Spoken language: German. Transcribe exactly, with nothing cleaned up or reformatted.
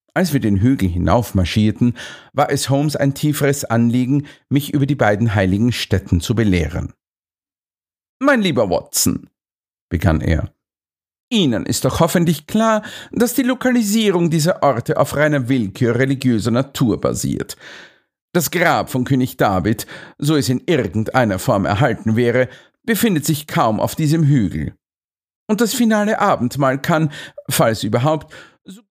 Als wir den Hügel hinaufmarschierten, war es Holmes ein tieferes Anliegen, mich über die beiden heiligen Stätten zu belehren. »Mein lieber Watson«, begann er, »Ihnen ist doch hoffentlich klar, dass die Lokalisierung dieser Orte auf reiner Willkür religiöser Natur basiert. Das Grab von König David, so es in irgendeiner Form erhalten wäre, befindet sich kaum auf diesem Hügel. Und das finale Abendmahl kann, falls überhaupt,